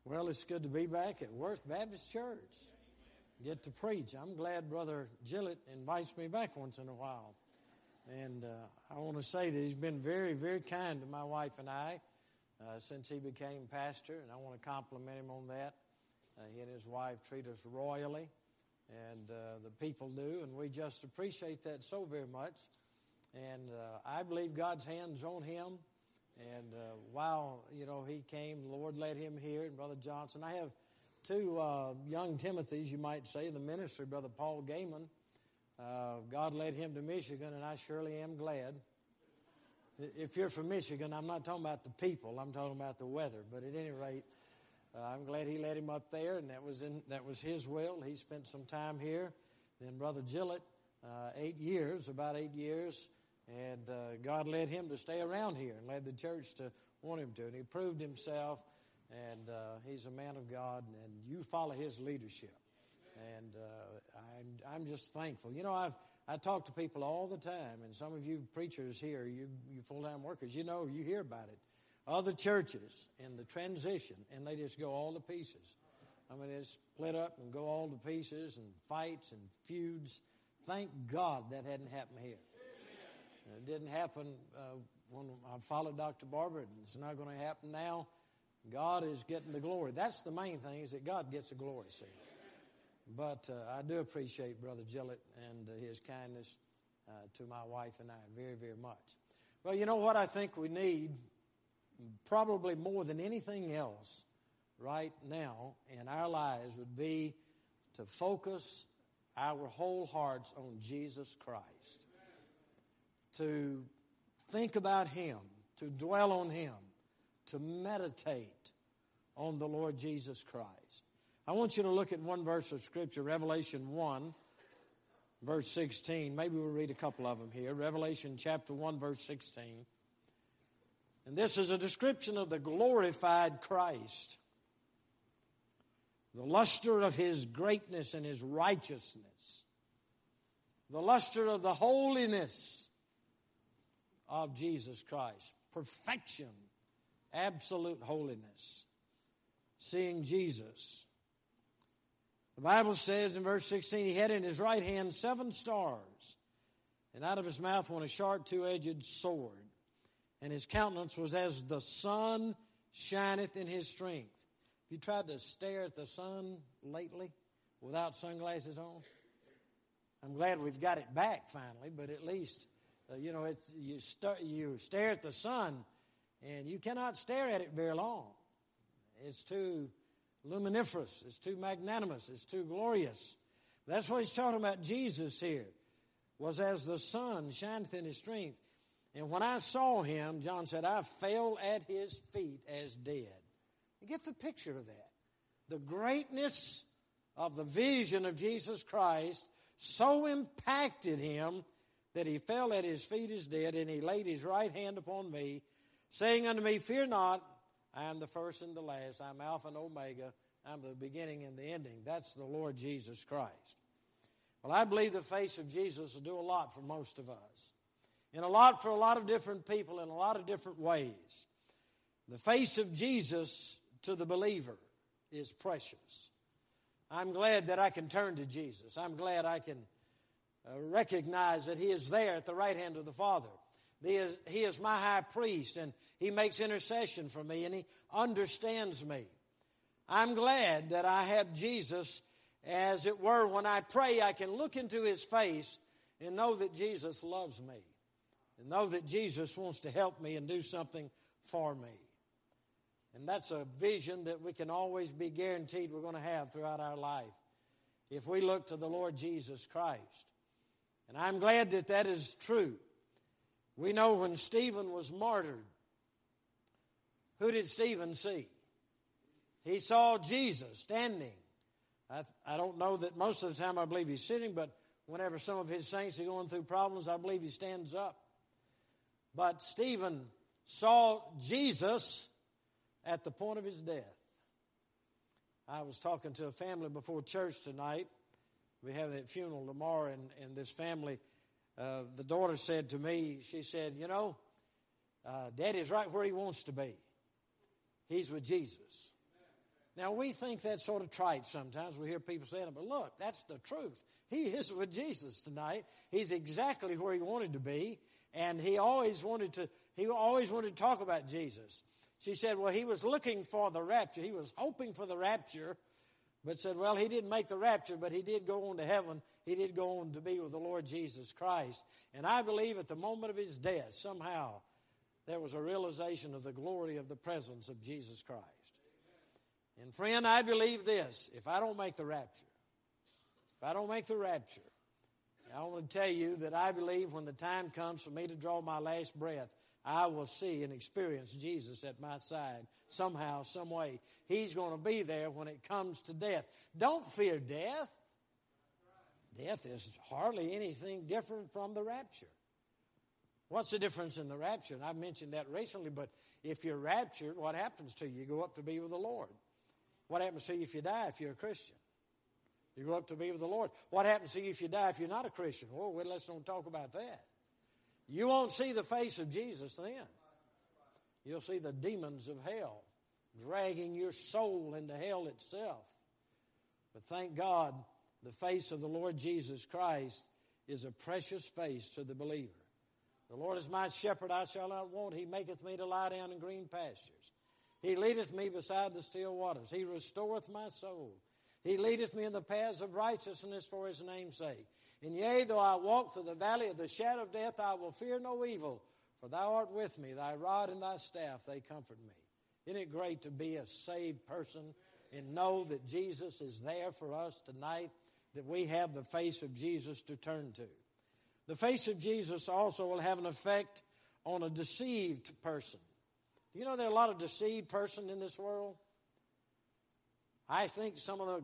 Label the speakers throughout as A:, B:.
A: Well, it's good to be back at Worth Baptist Church. Get to preach. I'm glad Brother Gillett invites me back once in a while. And I want to say that he's been very, very kind to my wife and I since he became pastor, and I want to compliment him on that. He and his wife treat us royally, and the people do, and we just appreciate that so very much. And I believe God's hand's on him. And while, he came, the Lord led him here, and Brother Johnson. I have two young Timothys, you might say, the ministry, Brother Paul Gaiman. God led him to Michigan, and I surely am glad. If you're from Michigan, I'm not talking about the people, I'm talking about the weather. But at any rate, I'm glad he led him up there, and that was his will. He spent some time here. Then Brother Gillett, about 8 years. And God led him to stay around here and led the church to want him to. And he proved himself, and he's a man of God, and you follow his leadership. And I'm just thankful. I talk to people all the time, and some of you preachers here, you full-time workers, you hear about it. Other churches in the transition, and they just go all to pieces. I mean, it's split up and go all to pieces, and fights and feuds. Thank God that hadn't happened here. It didn't happen when I followed Dr. Barber, and it's not going to happen now. God is getting the glory. That's the main thing, is that God gets the glory, see. But I do appreciate Brother Gillett and his kindness to my wife and I very, very much. Well, you know what I think we need, probably more than anything else right now in our lives, would be to focus our whole hearts on Jesus Christ. To think about Him, to dwell on Him, to meditate on the Lord Jesus Christ. I want you to look at one verse of Scripture, Revelation 1, verse 16. Maybe we'll read a couple of them here. Revelation chapter 1, verse 16. And this is a description of the glorified Christ, the luster of His greatness and His righteousness, the luster of the holiness of Jesus Christ. Perfection, absolute holiness. Seeing Jesus. The Bible says in verse 16, He had in His right hand 7 stars, and out of His mouth went a sharp two-edged sword, and His countenance was as the sun shineth in His strength. Have you tried to stare at the sun lately without sunglasses on? I'm glad we've got it back finally, but at least you stare at the sun, and you cannot stare at it very long. It's too luminiferous. It's too magnanimous. It's too glorious. That's what he's talking about. Jesus here was as the sun shineth in His strength. And when I saw Him, John said, I fell at His feet as dead. You get the picture of that. The greatness of the vision of Jesus Christ so impacted Him that He fell at His feet as dead, and He laid His right hand upon me, saying unto me, Fear not, I am the first and the last. I am Alpha and Omega. I am the beginning and the ending. That's the Lord Jesus Christ. Well, I believe the face of Jesus will do a lot for most of us, and a lot for a lot of different people in a lot of different ways. The face of Jesus to the believer is precious. I'm glad that I can turn to Jesus. I'm glad I can recognize that He is there at the right hand of the Father. He is my high priest, and He makes intercession for me, and He understands me. I'm glad that I have Jesus, as it were. When I pray, I can look into His face and know that Jesus loves me, and know that Jesus wants to help me and do something for me. And that's a vision that we can always be guaranteed we're going to have throughout our life if we look to the Lord Jesus Christ. And I'm glad that that is true. We know when Stephen was martyred, who did Stephen see? He saw Jesus standing. I don't know that most of the time I believe he's sitting, but whenever some of his saints are going through problems, I believe he stands up. But Stephen saw Jesus at the point of his death. I was talking to a family before church tonight. We have that funeral tomorrow, and this family, the daughter said to me, she said, Daddy's right where he wants to be. He's with Jesus. Now, we think that's sort of trite sometimes. We hear people saying it, but look, that's the truth. He is with Jesus tonight. He's exactly where he wanted to be, and he always wanted to talk about Jesus. She said, well, he was looking for the rapture. He was hoping for the rapture, but said, well, he didn't make the rapture, but he did go on to heaven. He did go on to be with the Lord Jesus Christ. And I believe at the moment of his death, somehow, there was a realization of the glory of the presence of Jesus Christ. And friend, I believe this, if I don't make the rapture, I want to tell you that I believe when the time comes for me to draw my last breath, I will see and experience Jesus at my side somehow, some way. He's going to be there when it comes to death. Don't fear death. Death is hardly anything different from the rapture. What's the difference in the rapture? And I've mentioned that recently, but if you're raptured, what happens to you? You go up to be with the Lord. What happens to you if you die if you're a Christian? You go up to be with the Lord. What happens to you if you die if you're not a Christian? Oh, well, let's don't talk about that. You won't see the face of Jesus then. You'll see the demons of hell dragging your soul into hell itself. But thank God, the face of the Lord Jesus Christ is a precious face to the believer. The Lord is my shepherd, I shall not want. He maketh me to lie down in green pastures. He leadeth me beside the still waters. He restoreth my soul. He leadeth me in the paths of righteousness for his name's sake. And yea, though I walk through the valley of the shadow of death, I will fear no evil, for thou art with me. Thy rod and thy staff, they comfort me. Isn't it great to be a saved person and know that Jesus is there for us tonight, that we have the face of Jesus to turn to? The face of Jesus also will have an effect on a deceived person. You know there are a lot of deceived persons in this world? I think some of the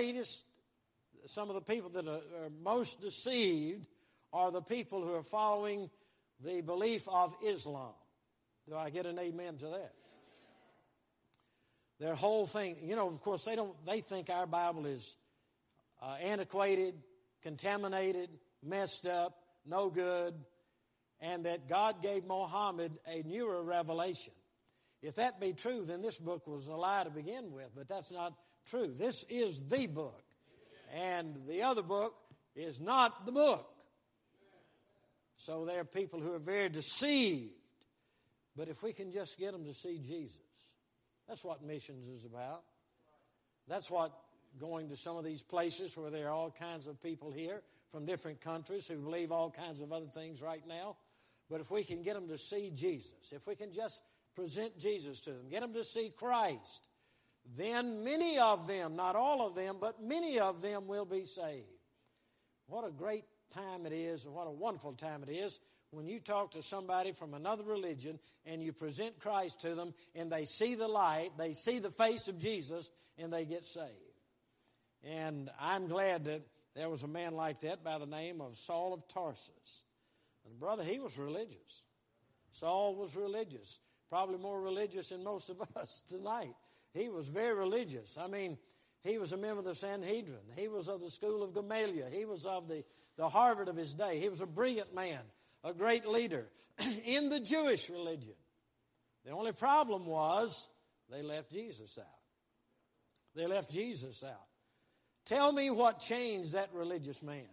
A: people that are most deceived are the people who are following the belief of Islam. Do I get an amen to that? Their whole thing, of course, they think our Bible is antiquated, contaminated, messed up, no good, and that God gave Muhammad a newer revelation. If that be true, then this book was a lie to begin with, but that's not true. This is the book, and the other book is not the book. So there are people who are very deceived, but if we can just get them to see Jesus, that's what missions is about. That's what going to some of these places where there are all kinds of people here from different countries who believe all kinds of other things right now. But if we can get them to see Jesus, if we can just present Jesus to them, get them to see Christ, then many of them, not all of them, but many of them will be saved. What a great time it is, and what a wonderful time it is when you talk to somebody from another religion and you present Christ to them and they see the light, they see the face of Jesus, and they get saved. And I'm glad that there was a man like that by the name of Saul of Tarsus. And brother, he was religious. Saul was religious. Probably more religious than most of us tonight. He was very religious. I mean, he was a member of the Sanhedrin. He was of the school of Gamaliel. He was of the Harvard of his day. He was a brilliant man, a great leader in the Jewish religion. The only problem was they left Jesus out. They left Jesus out. Tell me what changed that religious man.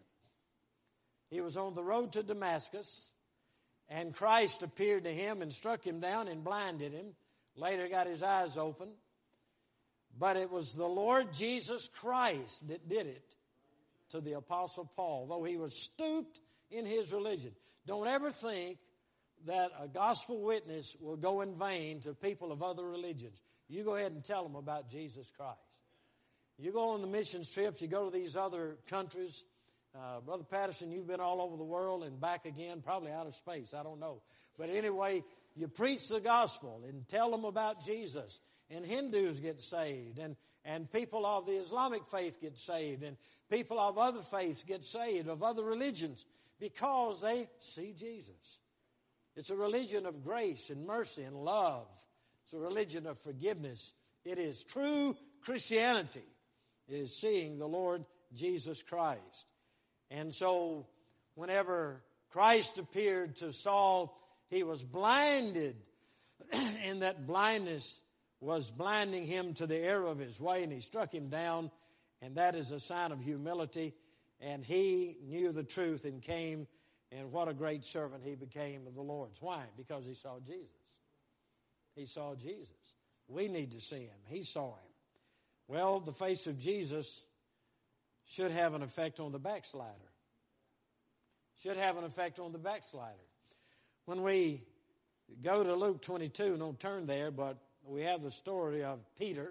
A: He was on the road to Damascus, and Christ appeared to him and struck him down and blinded him. Later got his eyes open. But it was the Lord Jesus Christ that did it to the Apostle Paul, though he was stooped in his religion. Don't ever think that a gospel witness will go in vain to people of other religions. You go ahead and tell them about Jesus Christ. You go on the missions trips, you go to these other countries. Brother Patterson, you've been all over the world and back again, probably out of space, I don't know. But anyway, you preach the gospel and tell them about Jesus. And Hindus get saved, and people of the Islamic faith get saved, and people of other faiths get saved, of other religions, because they see Jesus. It's a religion of grace and mercy and love. It's a religion of forgiveness. It is true Christianity. It is seeing the Lord Jesus Christ. And so whenever Christ appeared to Saul, he was blinded, and that blindness was blinding him to the error of his way, and he struck him down, and that is a sign of humility. And he knew the truth and came, and what a great servant he became of the Lord's. Why? Because he saw Jesus. He saw Jesus. We need to see him. He saw him. Well, the face of Jesus should have an effect on the backslider. Should have an effect on the backslider. When we go to Luke 22, don't turn there, but we have the story of Peter.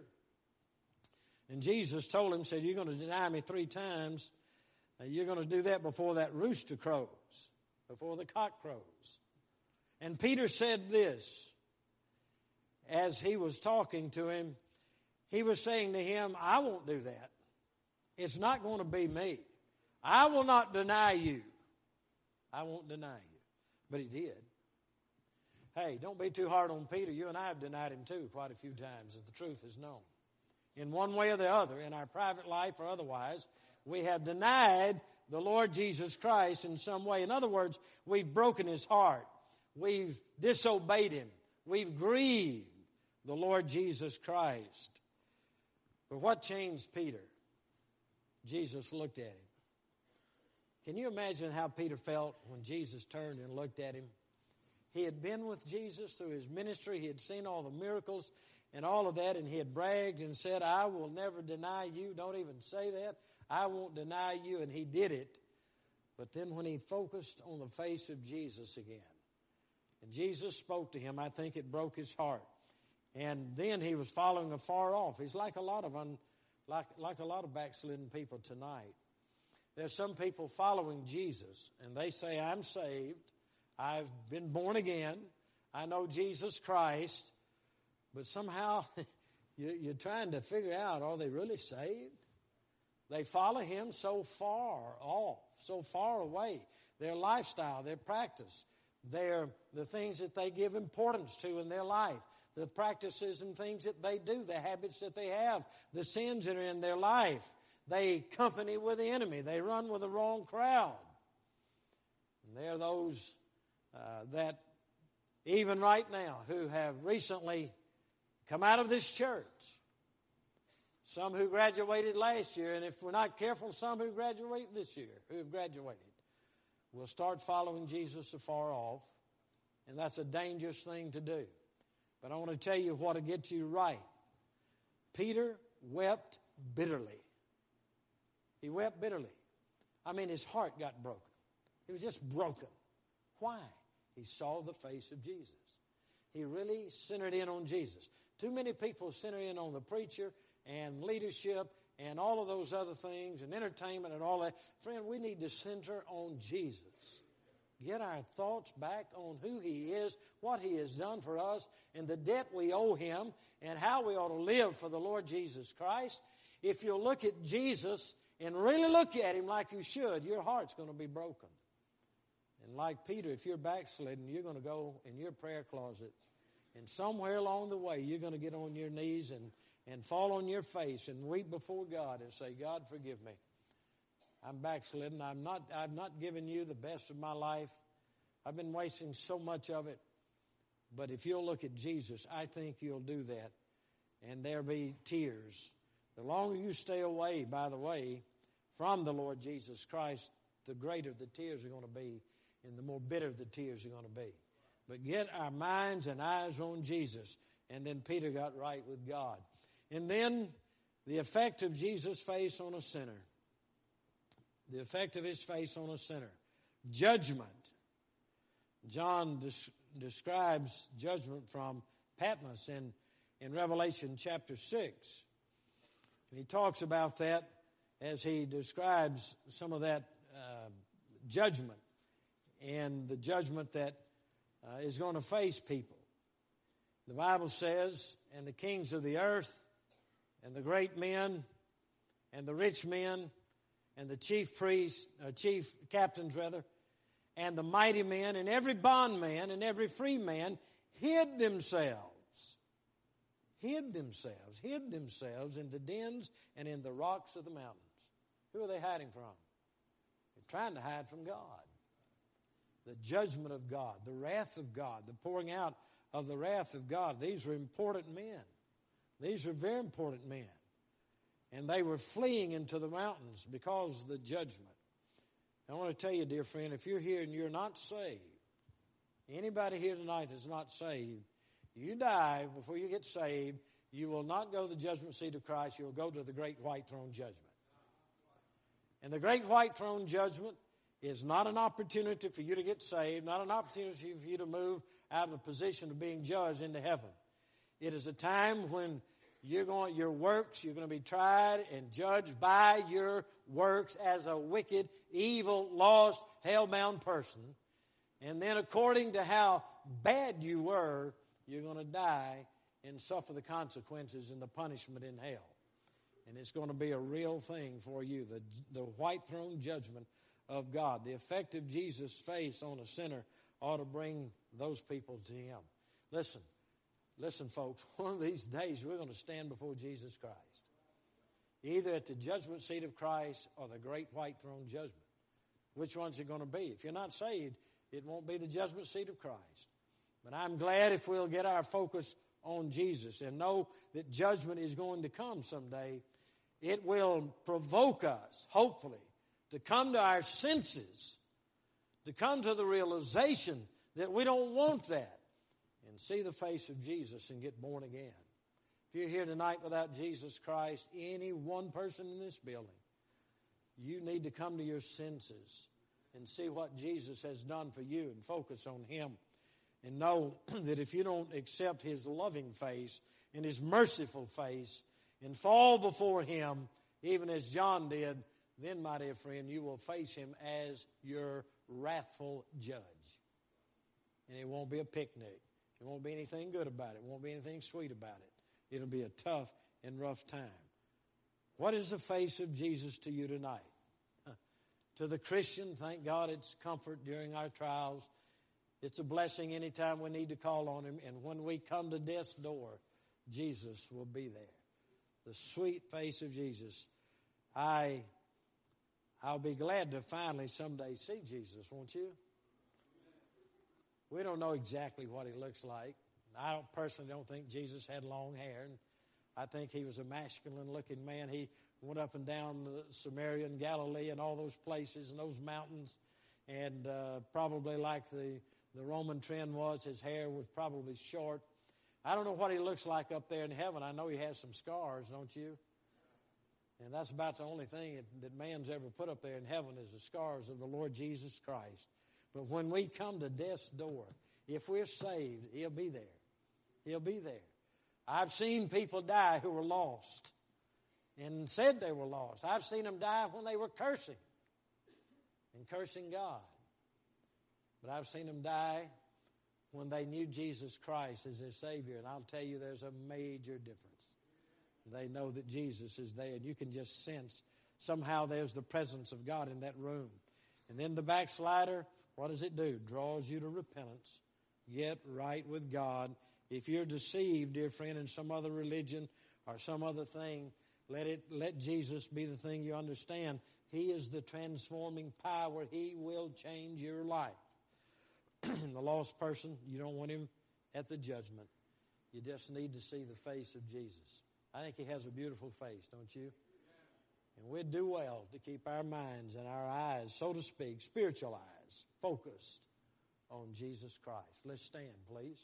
A: And Jesus told him, said, you're going to deny me 3 times. You're going to do that before that rooster crows, before the cock crows. And Peter said this, as he was talking to him, he was saying to him, I won't do that. It's not going to be me. I will not deny you. I won't deny you. But he did. Hey, don't be too hard on Peter. You and I have denied him too quite a few times, as the truth is known. In one way or the other, in our private life or otherwise, we have denied the Lord Jesus Christ in some way. In other words, we've broken his heart. We've disobeyed him. We've grieved the Lord Jesus Christ. But what changed Peter? Jesus looked at him. Can you imagine how Peter felt when Jesus turned and looked at him? He had been with Jesus through his ministry. He had seen all the miracles and all of that, and he had bragged and said, I will never deny you. Don't even say that. I won't deny you, and he did it. But then when he focused on the face of Jesus again, and Jesus spoke to him, I think it broke his heart. And then he was following afar off. He's like a lot of backslidden people tonight. There's some people following Jesus, and they say, I'm saved. I've been born again. I know Jesus Christ. But somehow you're trying to figure out, are they really saved? They follow him so far off, so far away. Their lifestyle, their practice, the things that they give importance to in their life, the practices and things that they do, the habits that they have, the sins that are in their life. They company with the enemy. They run with the wrong crowd. And there are those that even right now who have recently come out of this church. Some who graduated last year, and if we're not careful, some who graduate this year, who have graduated, will start following Jesus afar off, and that's a dangerous thing to do. But I want to tell you what to get you right. Peter wept bitterly. He wept bitterly. I mean, his heart got broken. It was just broken. Why? He saw the face of Jesus. He really centered in on Jesus. Too many people center in on the preacher and leadership and all of those other things and entertainment and all that. Friend, we need to center on Jesus. Get our thoughts back on who he is, what he has done for us, and the debt we owe him, and how we ought to live for the Lord Jesus Christ. If you'll look at Jesus and really look at him like you should, your heart's going to be broken. And like Peter, if you're backslidden, you're going to go in your prayer closet, and somewhere along the way, you're going to get on your knees and fall on your face and weep before God and say, God, forgive me. I'm backslidden. I've not given you the best of my life. I've been wasting so much of it. But if you'll look at Jesus, I think you'll do that. And there'll be tears. The longer you stay away, by the way, from the Lord Jesus Christ, the greater the tears are going to be, and the more bitter the tears are going to be. But get our minds and eyes on Jesus. And then Peter got right with God. And then the effect of Jesus' face on a sinner. The effect of his face on a sinner. Judgment. John describes judgment from Patmos in Revelation chapter 6. And he talks about that as he describes some of that judgment and the judgment that is going to face people. The Bible says, and the kings of the earth, and the great men, and the rich men, and the chief priests, chief captains rather, and the mighty men, and every bondman, and every free man hid themselves in the dens and in the rocks of the mountains. Who are they hiding from? They're trying to hide from God. The judgment of God, the wrath of God, the pouring out of the wrath of God. These are important men. These were very important men. And they were fleeing into the mountains because of the judgment. I want to tell you, dear friend, if you're here and you're not saved, anybody here tonight that's not saved, you die before you get saved, you will not go to the judgment seat of Christ. You'll go to the great white throne judgment. And the great white throne judgment is not an opportunity for you to get saved, not an opportunity for you to move out of the position of being judged into heaven. It is a time when you're going to be tried and judged by your works as a wicked, evil, lost, hell-bound person. And then according to how bad you were, you're going to die and suffer the consequences and the punishment in hell. And it's going to be a real thing for you, the white throne judgment of God. The effect of Jesus' face on a sinner ought to bring those people to Him. Listen, folks, one of these days we're going to stand before Jesus Christ, either at the judgment seat of Christ or the great white throne judgment. Which one's it going to be? If you're not saved, it won't be the judgment seat of Christ. But I'm glad if we'll get our focus on Jesus and know that judgment is going to come someday. It will provoke us, hopefully, to come to our senses, to come to the realization that we don't want that, and see the face of Jesus and get born again. If you're here tonight without Jesus Christ, any one person in this building, you need to come to your senses and see what Jesus has done for you and focus on Him. And know that if you don't accept His loving face and His merciful face and fall before Him, even as John did, then, my dear friend, you will face Him as your wrathful judge. And it won't be a picnic. It won't be anything good about it. It won't be anything sweet about it. It'll be a tough and rough time. What is the face of Jesus to you tonight? To the Christian, thank God it's comfort during our trials. It's a blessing anytime we need to call on Him. And when we come to death's door, Jesus will be there. The sweet face of Jesus. I'll be glad to finally someday see Jesus, won't you? We don't know exactly what He looks like. I personally don't think Jesus had long hair. And I think He was a masculine-looking man. He went up and down Samaria and Galilee and all those places and those mountains. And probably like the Roman trend was, his hair was probably short. I don't know what He looks like up there in heaven. I know He has some scars, don't you? And that's about the only thing that man's ever put up there in heaven is the scars of the Lord Jesus Christ. But when we come to death's door, if we're saved, He'll be there. He'll be there. I've seen people die who were lost and said they were lost. I've seen them die when they were cursing and cursing God. But I've seen them die when they knew Jesus Christ as their Savior. And I'll tell you, there's a major difference. They know that Jesus is there, and you can just sense somehow there's the presence of God in that room. And then the backslider, what does it do? Draws you to repentance. Get right with God. If you're deceived, dear friend, in some other religion or some other thing, let Jesus be the thing you understand. He is the transforming power. He will change your life. The lost person, you don't want him at the judgment. You just need to see the face of Jesus. I think He has a beautiful face, don't you? And we'd do well to keep our minds and our eyes, so to speak, spiritual eyes, focused on Jesus Christ. Let's stand, please.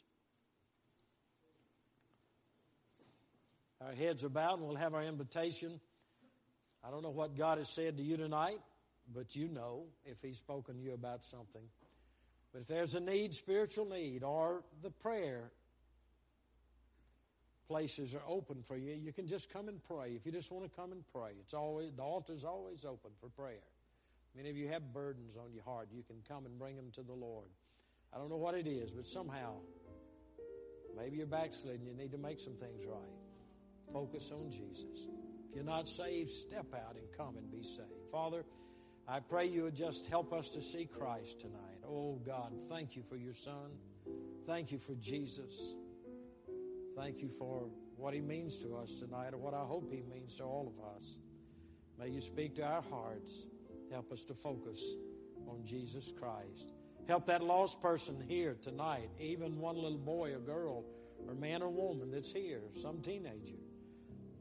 A: Our heads are bowed, and we'll have our invitation. I don't know what God has said to you tonight, but you know if He's spoken to you about something. But if there's a need, spiritual need, or the prayer places are open for you, you can just come and pray. If you just want to come and pray, the altar's always open for prayer. Many of you have burdens on your heart. You can come and bring them to the Lord. I don't know what it is, but somehow, maybe you're backsliding. You need to make some things right. Focus on Jesus. If you're not saved, step out and come and be saved. Father, I pray You would just help us to see Christ tonight. Oh, God, thank You for Your Son. Thank You for Jesus. Thank You for what He means to us tonight, or what I hope He means to all of us. May You speak to our hearts. Help us to focus on Jesus Christ. Help that lost person here tonight, even one little boy or girl or man or woman that's here, some teenager.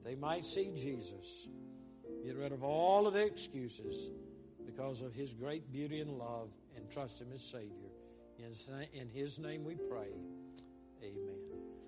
A: they might see Jesus, get rid of all of their excuses because of His great beauty and love, and trust Him as Savior. In His name we pray. Amen.